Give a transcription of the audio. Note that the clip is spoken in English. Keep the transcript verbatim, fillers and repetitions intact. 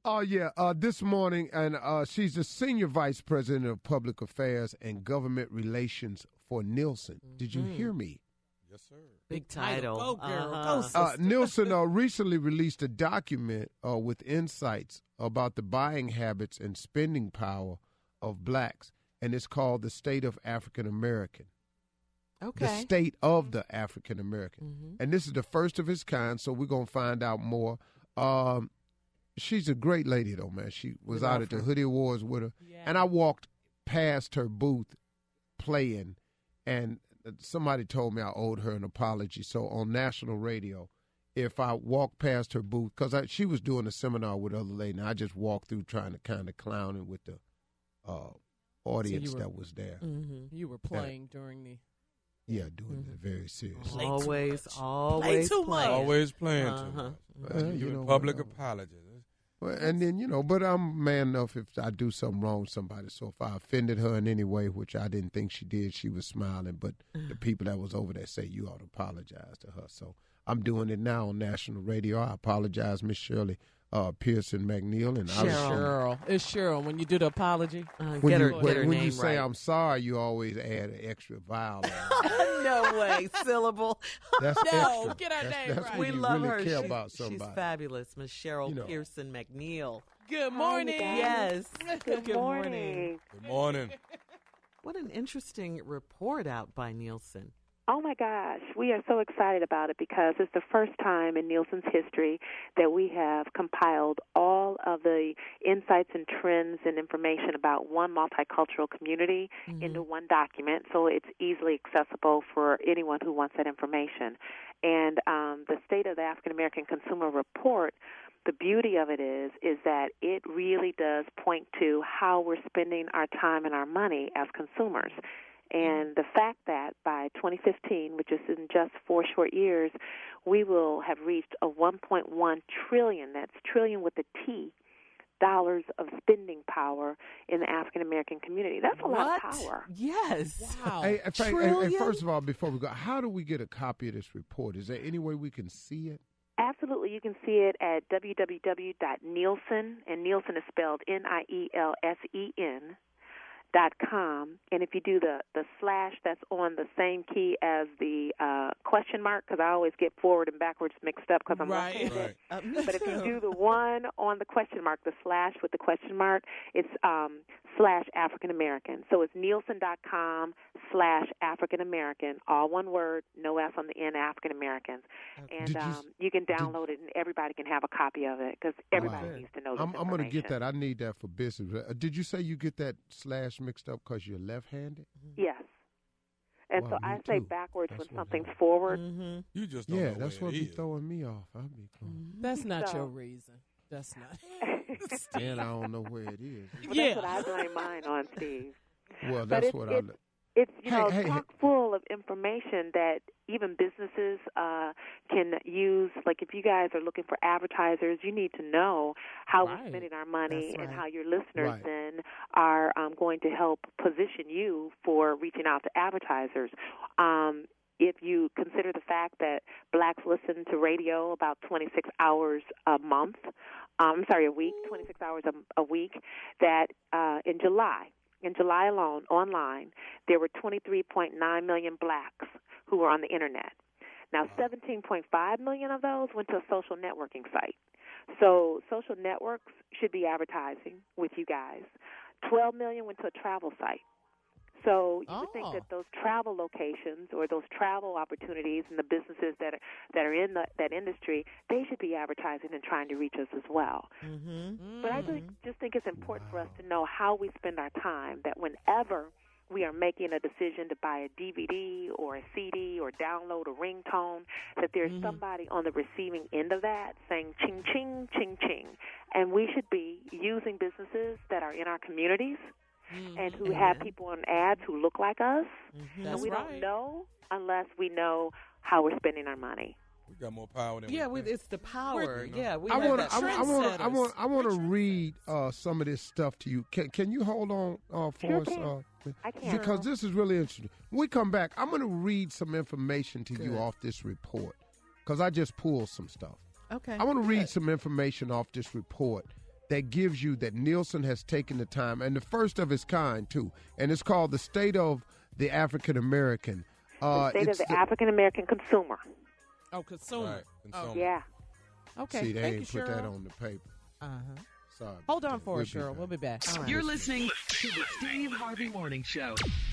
Oh, yeah. Uh, this morning, and uh, she's the Senior Vice President of Public Affairs and Government Relations for Nielsen. Mm-hmm. Did you hear me? Yes, sir. Big title. Go, girl. Uh-huh. Go, sister. Uh, Nielsen uh, recently released a document uh, with insights about the buying habits and spending power of blacks, and it's called The State of African American. Okay. The State of the African American. Mm-hmm. And this is the first of its kind, so we're going to find out more. Um, she's a great lady, though, man. She was we out at the Hoodie Awards with her, yeah. and I walked past her booth playing, and somebody told me I owed her an apology. So on national radio, if I walked past her booth, because she was doing a seminar with other lady, and I just walked through trying to kind of clown it with the uh, audience so were, that was there. Mm-hmm. You were playing that, during the... Yeah, doing mm-hmm. it very seriously. Play always, always Play playing. Always playing uh-huh. too much. Well, you you know, public well, apology. Well, and then, you know, but I'm man enough if I do something wrong to somebody. So if I offended her in any way, which I didn't think she did, she was smiling. But the people that was over there say you ought to apologize to her. So I'm doing it now on national radio. I apologize, Miss Shirley uh, Pearson McNeil. And Cheryl. Cheryl. It's Cheryl. When you do the apology, uh, when get you, her, when, get her when name you say right. I'm sorry, you always add an extra vowel. No way, syllable. That's no, extra. get her that's, name that's right. when We you love really her. care She's, about somebody. She's fabulous, Miss Cheryl you know. Pearson McNeil. Good morning. Yes. Good, Good morning. morning. Good morning. What an interesting report out by Nielsen. Oh, my gosh. We are so excited about it because it's the first time in Nielsen's history that we have compiled all of the insights and trends and information about one multicultural community mm-hmm. into one document, so it's easily accessible for anyone who wants that information. And um, the State of the African American Consumer Report, the beauty of it is is that it really does point to how we're spending our time and our money as consumers. And the fact that by twenty fifteen, which is in just four short years, we will have reached a one point one trillion, that's trillion with a T, dollars of spending power in the African-American community. That's a what? lot of power. Yes. Wow. Hey, hey, hey, hey, first of all, before we go, how do we get a copy of this report? Is there any way we can see it? Absolutely. You can see it at w w w dot nielsen, and Nielsen is spelled N I E L S E N, dot com, and if you do the, the slash, that's on the same key as the uh, question mark, because I always get forward and backwards mixed up because I'm right. left-handed. Right. Uh, but if you do the one on the question mark, the slash with the question mark, it's um, slash African American. So it's nielsen dot com slash African American, all one word, no S on the end, African Americans. And you, um, you can download did, it, and everybody can have a copy of it because everybody wow. needs to know this I'm, information. I'm going to get that. I need that for business. Uh, did you say you get that slash mixed up because you're left-handed? Yes. And wow, so I say too. backwards that's when something's happened. forward. Mm-hmm. You just don't yeah, know that's where what it be is. throwing me off. I'll be mm-hmm. That's not so. your reason. That's not. And I don't know where it is. Well, yeah. That's what I blame mine on, Steve. Well, But that's it's, what it's, I. It's, you Hey, know, hey, chock full of information that even businesses uh, can use. Like if you guys are looking for advertisers, you need to know how Right. we're spending our money That's and right. how your listeners Right. then are um, going to help position you for reaching out to advertisers. Um, if you consider the fact that blacks listen to radio about twenty-six hours a month, um, I'm sorry, a week, twenty-six hours a, a week, that uh, in July, in July alone, online, there were twenty-three point nine million blacks who were on the Internet. Now, seventeen point five million of those went to a social networking site. So social networks should be advertising with you guys. twelve million went to a travel site. So you would think Oh. that those travel locations or those travel opportunities and the businesses that are that are in the, that industry, they should be advertising and trying to reach us as well. Mm-hmm. But I just, just think it's important for us to know how we spend our time, that whenever we are making a decision to buy a D V D or a C D or download a ringtone, that there's Mhm. somebody on the receiving end of that saying ching, ching, ching, ching. And we should be using businesses that are in our communities Mhm. and who have people on ads who look like us. Mm-hmm. That's and we right. don't know unless we know how we're spending our money. We got more power than Yeah, we we, think. it's the power. you know. Yeah, we I have want that to. I want to. I want. I want to We're read uh, some of this stuff to you. Can Can you hold on uh, for Sure us? can. Uh, I can. because this is really interesting. When we come back, I'm going to read some information to you Good. off this report because I just pulled some stuff. Okay. I want to read Good. some information off this report that gives you that Nielsen has taken the time, and the first of its kind, too. And it's called the State of the African American. Uh, the State of it's the, the African American Consumer. Oh, consumer. Right. Oh, Consumer. Yeah. okay. See, they Thank ain't you, put that Cheryl. on the paper. Uh-huh. Sorry. Hold on about for that. us, We'll be Cheryl. back. We'll be back. All right. You're listening to the Steve Harvey Morning Show.